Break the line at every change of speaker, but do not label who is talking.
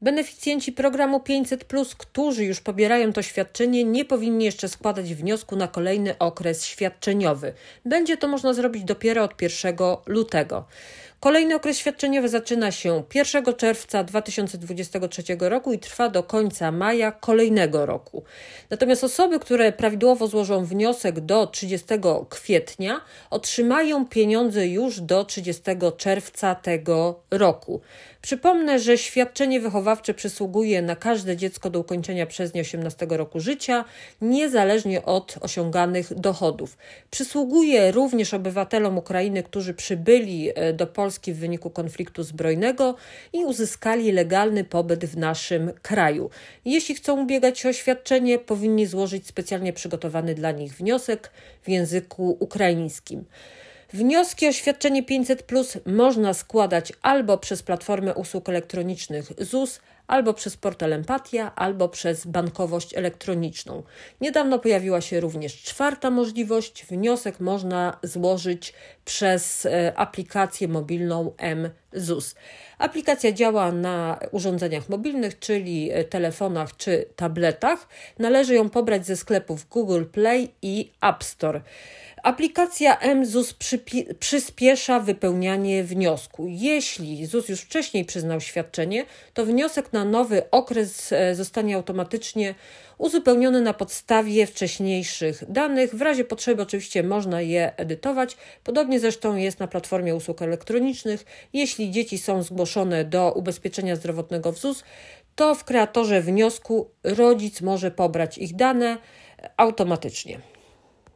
Beneficjenci programu 500+, którzy już pobierają to świadczenie, nie powinni jeszcze składać wniosku na kolejny okres świadczeniowy. Będzie to można zrobić dopiero od 1 lutego. Kolejny okres świadczeniowy zaczyna się 1 czerwca 2023 roku i trwa do końca maja kolejnego roku. Natomiast osoby, które prawidłowo złożą wniosek do 30 kwietnia, otrzymają pieniądze już do 30 czerwca tego roku. Przypomnę, że świadczenie wychowawcze przysługuje na każde dziecko do ukończenia przez nie 18 roku życia, niezależnie od osiąganych dochodów. Przysługuje również obywatelom Ukrainy, którzy przybyli do Polski w wyniku konfliktu zbrojnego i uzyskali legalny pobyt w naszym kraju. Jeśli chcą ubiegać się o świadczenie, powinni złożyć specjalnie przygotowany dla nich wniosek w języku ukraińskim. Wnioski o świadczenie 500+ można składać albo przez platformę usług elektronicznych ZUS, albo przez portal Empatia, albo przez bankowość elektroniczną. Niedawno pojawiła się również czwarta możliwość. Wniosek można złożyć przez aplikację mobilną mZUS. Aplikacja działa na urządzeniach mobilnych, czyli telefonach czy tabletach. Należy ją pobrać ze sklepów Google Play i App Store. Aplikacja mZUS przyspiesza wypełnianie wniosku. Jeśli ZUS już wcześniej przyznał świadczenie, to wniosek na nowy okres zostanie automatycznie uzupełniony na podstawie wcześniejszych danych. W razie potrzeby oczywiście można je edytować. Podobnie zresztą jest na platformie usług elektronicznych. Jeśli dzieci są zgłoszone do ubezpieczenia zdrowotnego w ZUS, to w kreatorze wniosku rodzic może pobrać ich dane automatycznie.